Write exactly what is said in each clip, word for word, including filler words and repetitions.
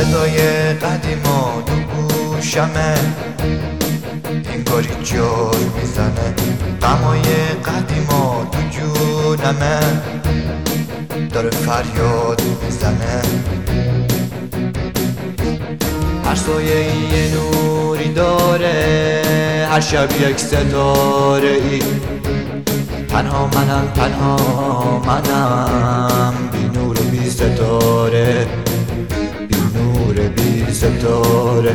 صدای قدیما تو گوشمه، انگاری جور میزنه. غمای قدیما تو جونمه، داره فریاد میزنه. هر سایه یه نوری داره، هر شب یک ستاره ای. تنها منم، تنها منم، بی نور و بی ستاره، بی نور بی ستاره.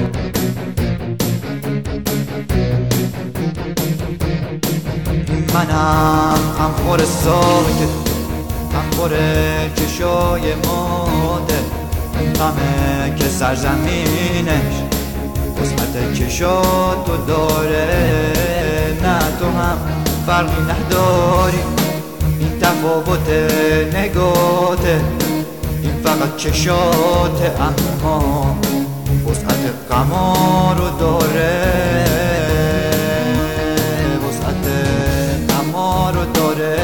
منم غمخور ساکت، غمخور چشای ماده، غمه که سرزمینش قسمت چشاتو داره. نه تو هم فرقی نداری، این تفاوت نگاته، این فقط چشاته، اما وسعت غما رو داره، وسعت غما رو داره.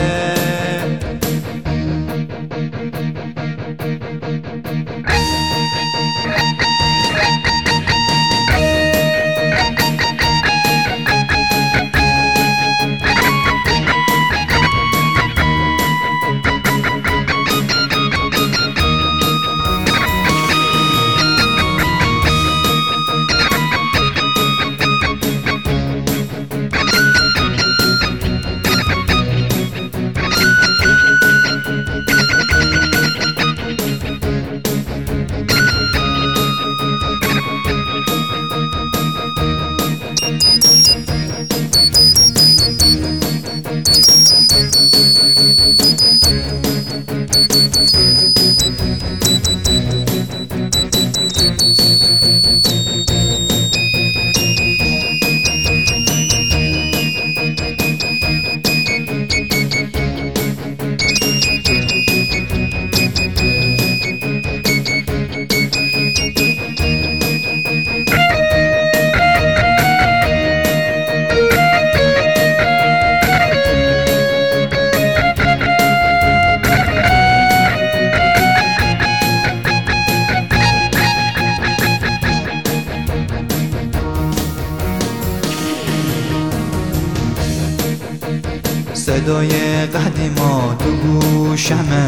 صدای قدیما تو گوشمه،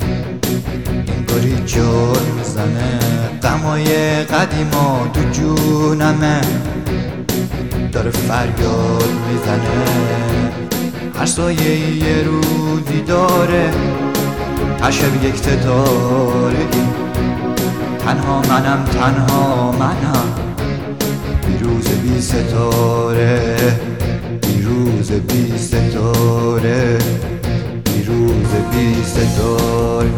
انگاری جور میزنه. غمای قدیما تو جونمه، داره فریاد میزنه. هر سایه یه روزی داره، هر شب یک ستاره. تنها منم، تنها منم، بی روز بی ستاره، بی روز بی ستاره، بی روز بی ستاره.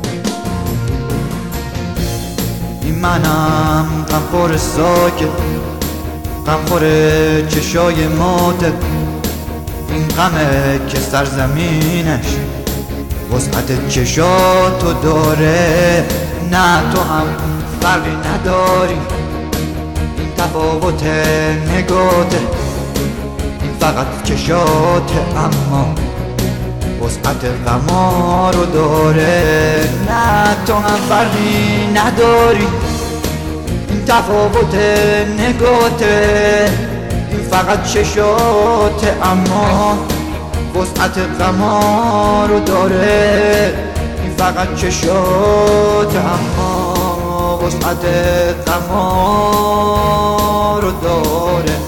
این منم غمخور ساکت، غمخور چشای ماته، این غمه که سرزمینش وسعت چشاتو داره. نه تو هم فرقی نداری، این تفاوت نگاته، این فقط چشاته، اما وسعت غما رو داره. نه تو هم فرقی نداری، این تفاوت نگاته، این فقط چشاته، اما وسعت غما رو داره. این فقط چشاته، اما وسعت غما رو داره.